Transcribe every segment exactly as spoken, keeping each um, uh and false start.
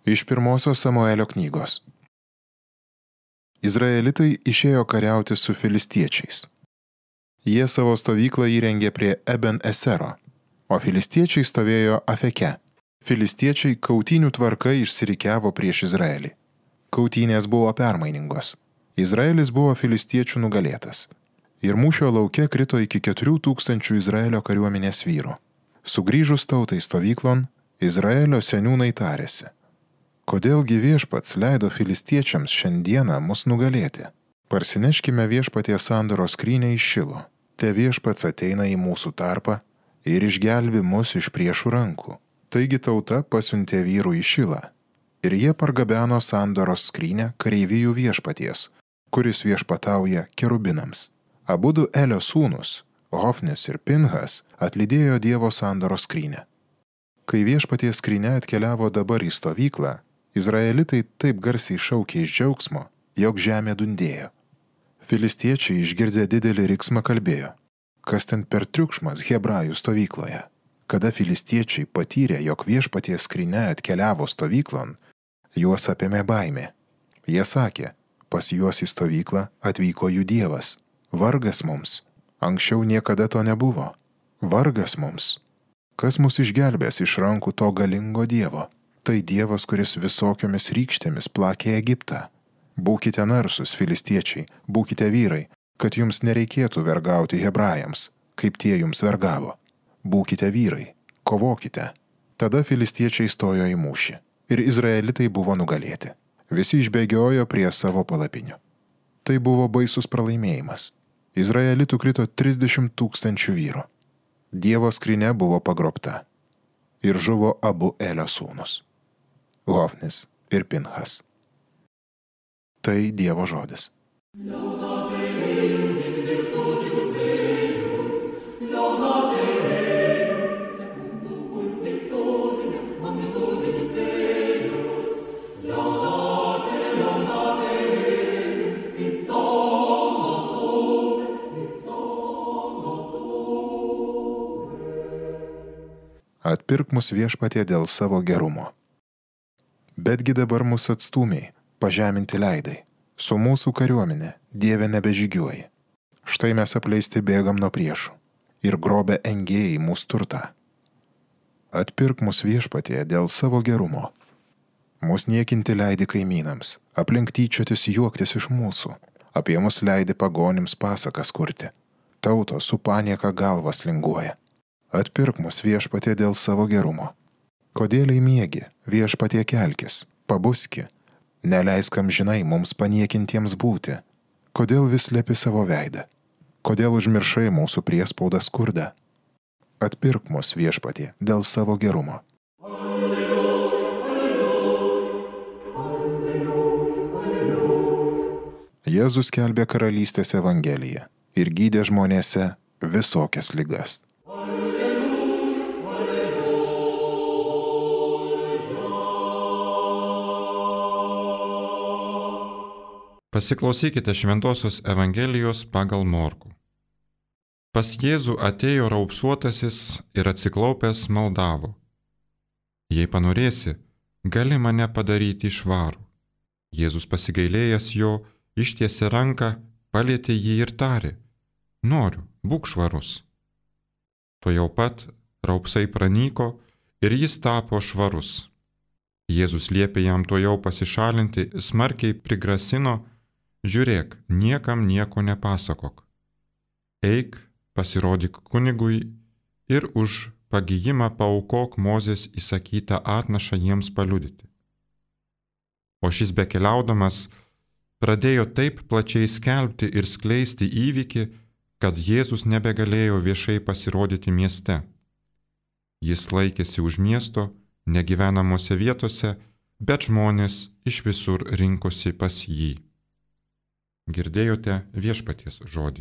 Iš pirmosios Samuelio knygos. Izraelitai išėjo kariauti su filistiečiais. Jie savo stovyklą įrengė prie Eben Esero, o filistiečiai stovėjo Afeke. Filistiečiai kautynių tvarka išsirikiavo prieš Izraelį. Kautynės buvo permainingos. Izraelis buvo filistiečių nugalėtas. Ir mūšio lauke krito iki keturių tūkstančių Izraelio kariuomenės vyrų. Sugrįžus tautai stovyklon, Izraelio seniūnai tarėsi: kodėlgi viešpats leido filistiečiams šiandieną mus nugalėti? Parsineškime viešpaties sandoros skrynią iš Šilo. Te viešpats ateina į mūsų tarpą ir išgelbi mus iš priešų rankų. Taigi tauta pasiuntė vyrų į Šilą. Ir jie pargabeno sandoros skrynią kareivijų viešpaties, kuris viešpatauja kerubinams. Abudu Elio sūnus, Hofnis ir Pinhas, atlydėjo Dievo sandoros skrynią. Kai viešpaties skrynia atkeliavo dabar į stovyklą, Izraelitai taip garsiai šaukė iš džiaugsmo, jog žemė dundėjo. Filistiečiai išgirdę didelį riksmą kalbėjo: kas ten per triukšmas hebrajų stovykloje? Kada filistiečiai patyrė, jog viešpaties skrynia atkeliavo stovyklon, juos apėmė baimė. Jie sakė: pas juos į stovyklą atvyko jų Dievas. Vargas mums. Anksčiau niekada to nebuvo. Vargas mums. Kas mus išgelbės iš rankų to galingo Dievo? Tai Dievas, kuris visokiomis rykštėmis plakė Egiptą. Būkite narsus, filistiečiai, būkite vyrai, kad jums nereikėtų vergauti hebrajams, kaip tie jums vergavo. Būkite vyrai, kovokite. Tada filistiečiai stojo į mūšį ir izraelitai buvo nugalėti. Visi išbėgiojo prie savo palapinių. Tai buvo baisus pralaimėjimas. Izraelitų krito trisdešimt tūkstančių vyrų. Dievo skrynia buvo pagrobta. Ir žuvo abu Elio sūnus, Hofnis ir Pinhas. Tai Dievo žodis. Atpirk mus viešpatie dėl savo gerumo. Betgi dabar mus atstūmiai, pažeminti leidai. Su mūsų kariuomenė, Dieve, nebežygiuoji. Štai mes apleisti bėgam nuo priešų ir grobę engėjai mūsų turtą. Atpirk mus viešpatie dėl savo gerumo. Mus niekinti leidi kaimynams, aplink tyčiotis juoktis iš mūsų, apie mus leidi pagonims pasakas kurti. Tautos su panieka galvas linguoja. Atpirk mus viešpatie dėl savo gerumo. Kodėliai miegi, viešpatie kelkis, pabuski, neleiskam žinai mums paniekintiems būti. Kodėl vis lepi savo veidą? Kodėl užmiršai mūsų priespaudą skurdą? Atpirk mus viešpatie dėl savo gerumo. Jėzus skelbė karalystės evangeliją ir gydė žmonėse visokias ligas. Pasiklausykite Šventosios Evangelijos pagal Morkų. Pas Jėzų atėjo raupsuotasis ir atsiklaupęs maldavo: jei panorėsi, gali mane padaryti švarų. Jėzus pasigailėjęs jo, ištiesė ranką, palietė jį ir tarė: noriu, būk švarus. Tuojau pat raupsai pranyko ir jis tapo švarus. Jėzus liepė jam tuojau pasišalinti, smarkiai prigrasino: žiūrėk, niekam nieko nepasakok. Eik, pasirodyk kunigui ir už pagijimą paaukok Mozės įsakytą atnašą jiems paliudyti. O šis bekeliaudamas pradėjo taip plačiai skelbti ir skleisti įvykį, kad Jėzus nebegalėjo viešai pasirodyti mieste. Jis laikėsi už miesto, negyvenamose vietose, bet žmonės iš visur rinkosi pas jį. Girdėjote viešpaties žodį.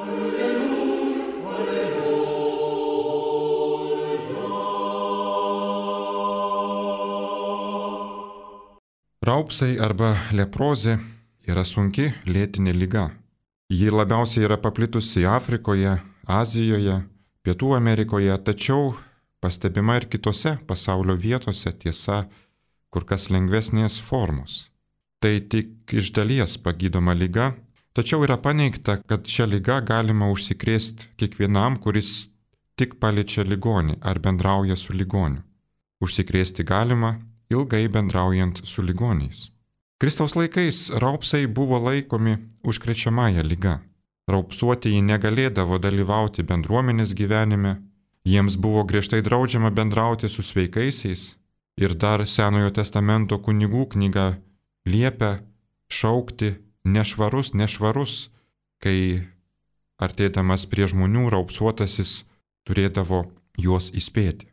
Raupsai arba leprozė yra sunki lėtinė liga. Ji labiausiai yra paplitusi Afrikoje, Azijoje, Pietų Amerikoje, tačiau pastebima ir kitose pasaulio vietose. Tiesa, kur kas lengvesnės formos. Tai tik iš dalies pagydoma liga, tačiau yra paneigta, kad šią ligą galima užsikrėsti kiekvienam, kuris tik paliečia ligonį ar bendrauja su ligoniu. Užsikrėsti galima ilgai bendraujant su ligoniais. Kristaus laikais raupsai buvo laikomi užkrečiamąją ligą. Raupsuotieji negalėdavo dalyvauti bendruomenės gyvenime, jiems buvo griežtai draudžiama bendrauti su sveikaisiais ir dar Senojo testamento kunigų knyga liepia šaukti nešvarus, nešvarus, kai artėdamas prie žmonių raupsuotasis turėdavo juos įspėti.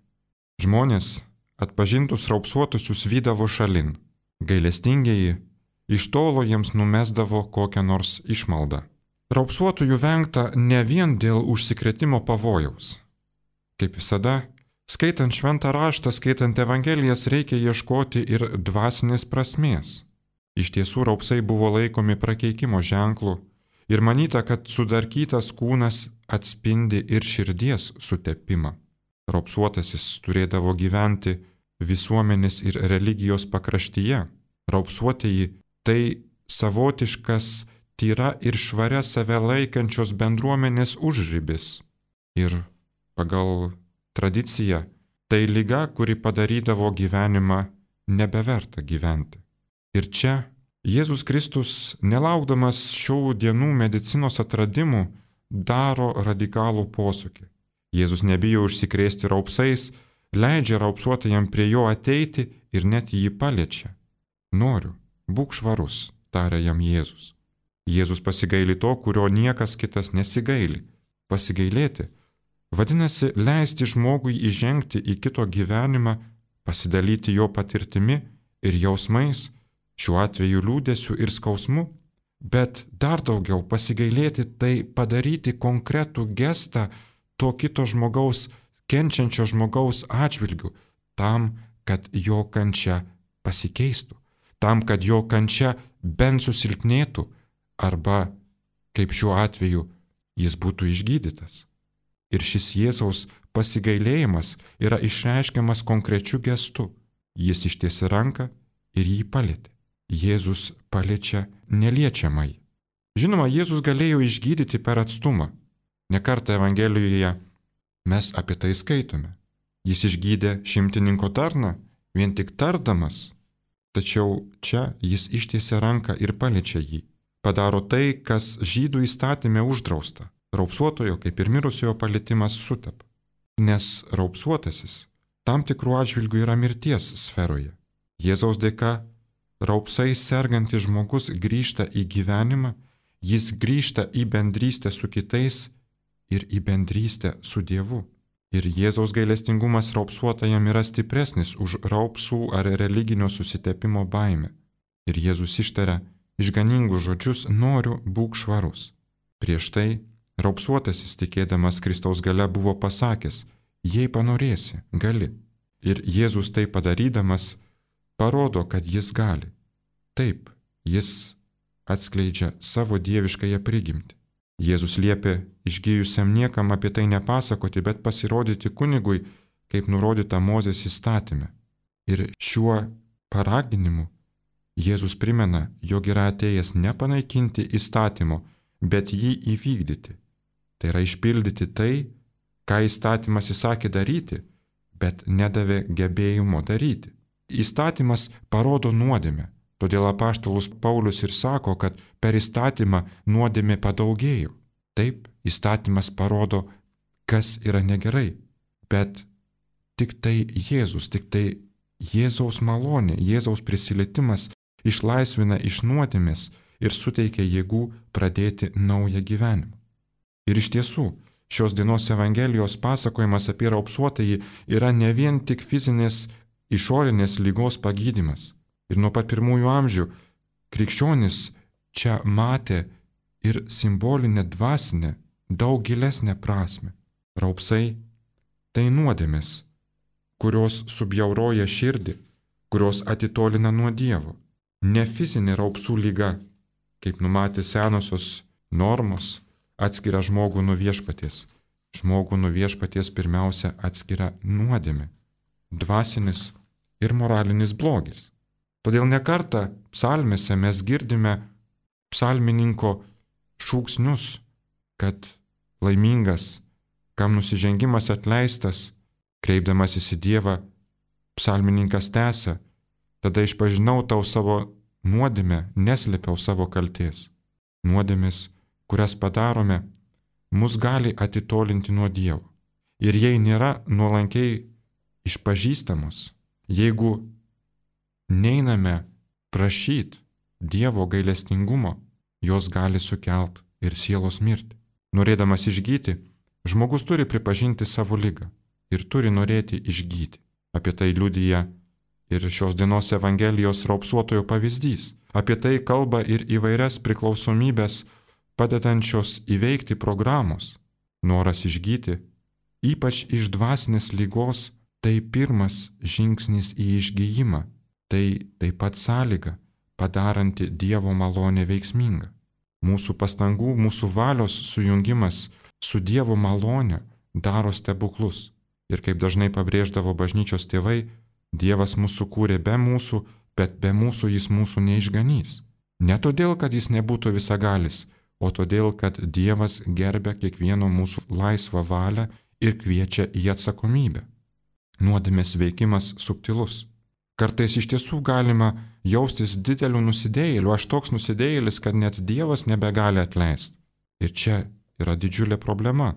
Žmonės atpažintus raupsuotusius vydavo šalin, gailestingieji iš tolo jiems numesdavo kokią nors išmaldą. Raupsuotųjų vengta ne vien dėl užsikrėtimo pavojaus. Kaip visada, skaitant šventą raštą, skaitant evangelijas, reikia ieškoti ir dvasinės prasmės. Iš tiesų raupsai buvo laikomi prakeikimo ženklu ir manyta, kad sudarkytas kūnas atspindi ir širdies sutepimą. Raupsuotasis turėdavo gyventi visuomenės ir religijos pakraštyje. Raupsuotieji tai savotiškas tyra ir švaria save laikančios bendruomenės užribis. Ir pagal tradiciją tai liga, kuri padarydavo gyvenimą nebeverta gyventi. Ir čia Jėzus Kristus, nelaukdamas šių dienų medicinos atradimų, daro radikalų posūkį. Jėzus nebijo užsikrėsti raupsais, leidžia raupsuotajam prie jo ateiti ir net jį paliečia. Noriu, būk švarus, tarė jam Jėzus. Jėzus pasigaili to, kurio niekas kitas nesigaili. Pasigailėti vadinasi leisti žmogui įžengti į kito gyvenimą, pasidalyti jo patirtimi ir jausmais, šiuo atveju liūdesiu ir skausmu, bet dar daugiau pasigailėti tai padaryti konkretų gestą to kito žmogaus, kenčiančio žmogaus atžvilgiu, tam, kad jo kančia pasikeistų, tam, kad jo kančia bent susilpnėtų, arba, kaip šiuo atveju, jis būtų išgydytas. Ir šis Jėzaus pasigailėjimas yra išreiškiamas konkrečiu gestu. Jis ištiesė ranką ir jį palietė. Jėzus paliečia neliečiamai. Žinoma, Jėzus galėjo išgydyti per atstumą. Ne kartą Evangelijoje mes apie tai skaitome. Jis išgydė šimtininko tarną, vien tik tardamas. Tačiau čia jis ištiesė ranką ir paliečia jį. Padaro tai, kas žydų įstatymė uždrausta. Raupsuotojo, kaip ir mirusiojo palietimas sutep. Nes raupsuotasis tam tikrų atžvilgių yra mirties sferoje. Jėzaus dėka raupsai sergantis žmogus grįžta į gyvenimą, jis grįžta į bendrystę su kitais ir į bendrystę su Dievu. Ir Jėzaus gailestingumas raupsuotajam yra stipresnis už raupsų ar religinio susitepimo baimę. Ir Jėzus ištaria išganingus žodžius noriu, būk švarus. Prieš tai raupsuotasis tikėdamas Kristaus galia buvo pasakęs, jei panorėsi, gali. Ir Jėzus tai padarydamas parodo, kad jis gali. Taip, jis atskleidžia savo dieviškąją prigimtį. Jėzus liepė išgijusiam niekam apie tai nepasakoti, bet pasirodyti kunigui, kaip nurodyta Mozės įstatyme. Ir šiuo paraginimu Jėzus primena, jog yra atėjęs ne panaikinti įstatymo, bet jį įvykdyti. Tai yra išpildyti tai, ką įstatymas įsakė daryti, bet nedavė gebėjimo daryti. Įstatymas parodo nuodėmę, todėl apaštalus Paulius ir sako, kad per įstatymą nuodėmė padaugėjo. Taip, įstatymas parodo, kas yra negerai, bet tik tai Jėzus, tik tai Jėzaus malonė, Jėzaus prisilietimas išlaisvina iš nuodėmės ir suteikia jėgų pradėti naują gyvenimą. Ir iš tiesų, šios dienos Evangelijos pasakojimas apie raupsuotąjį yra ne vien tik fizinės išorinės lygos pagydymas. Ir nuo pat pirmųjų amžių krikščionys čia matė ir simbolinę dvasinę, daug gilesnę prasme. Raupsai tai nuodėmės, kurios subjauroja širdį, kurios atitolina nuo Dievo. Ne fizinė raupsų lyga, kaip numatė senosios normos, atskiria žmogų nuo viešpaties. Žmogų nuo viešpaties pirmiausia atskiria nuodėmė, dvasinis ir moralinis blogis. Todėl nekartą psalmėse mes girdime psalmininko šūksnius, kad laimingas, kam nusižengimas atleistas, kreipdamasis į Dievą, psalmininkas tęsia, tada išpažinau tau savo nuodėmę, neslėpiau savo kaltės. Nuodėmės, kurias padarome, mus gali atitolinti nuo Dievo. Ir jei nėra nuolankiai išpažįstamos, jeigu neiname prašyti Dievo gailestingumo, jos gali sukelt ir sielos mirtį. Norėdamas išgyti, žmogus turi pripažinti savo ligą ir turi norėti išgyti. Apie tai liudija ir šios dienos Evangelijos raupsuotojo pavyzdys. Apie tai kalba ir įvairias priklausomybės padedančios įveikti programos. Noras išgyti, ypač iš dvasinės lygos, tai pirmas žingsnis į išgijimą. Tai taip pat sąlyga, padaranti Dievo malonę veiksmingą. Mūsų pastangų, mūsų valios sujungimas su Dievo malone daro stebuklus. Ir kaip dažnai pabrėždavo bažnyčios tėvai, Dievas mūsų kūrė be mūsų, bet be mūsų jis mūsų neišganys. Ne todėl, kad jis nebūtų visagalis, o todėl, kad Dievas gerbia kiekvieno mūsų laisvą valią ir kviečia į atsakomybę. Nuodėmės veikimas subtilus. Kartais iš tiesų galima jaustis dideliu nusidėjėliu, aš toks nusidėjėlis, kad net Dievas nebegali atleisti. Ir čia yra didžiulė problema,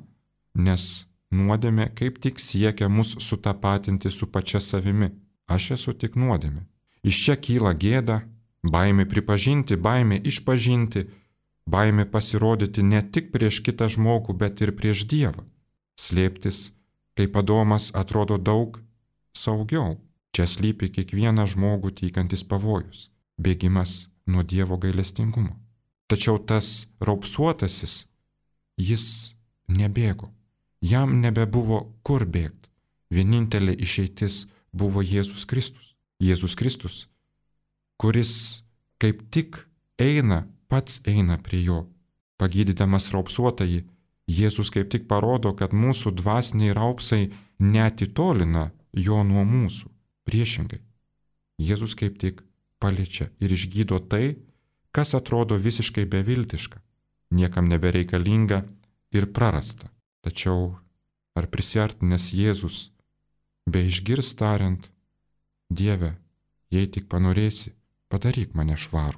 nes nuodėmė kaip tik siekia mus sutapatinti su pačia savimi. Aš esu tik nuodėmė. Iš čia kyla gėda, baimė pripažinti, baimė išpažinti, baimė pasirodyti ne tik prieš kitą žmogų, bet ir prieš Dievą. Slėptis, kaip Adomas, atrodo daug saugiau. Čia slypi kiekvieną žmogų tykantis pavojus – bėgimas nuo Dievo gailestingumo. Tačiau tas raupsuotasis, jis nebėgo. Jam nebebuvo kur bėgti. Vienintelė išeitis buvo Jėzus Kristus. Jėzus Kristus, kuris kaip tik eina, pats eina prie jo. Pagydydamas raupsuotąjį, Jėzus kaip tik parodo, kad mūsų dvasiniai raupsai neatitolina jo nuo mūsų. Priešingai, Jėzus kaip tik paliečia ir išgydo tai, kas atrodo visiškai beviltiška, niekam nebereikalinga ir prarasta. Tačiau ar prisiartinęs Jėzus be išgirs tariant, Dieve, jei tik panorėsi, padaryk mane švarų.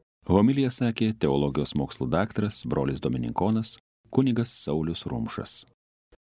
Homiliją sakė teologijos mokslų daktaras, brolis dominikonas, kunigas Saulius Rumšas.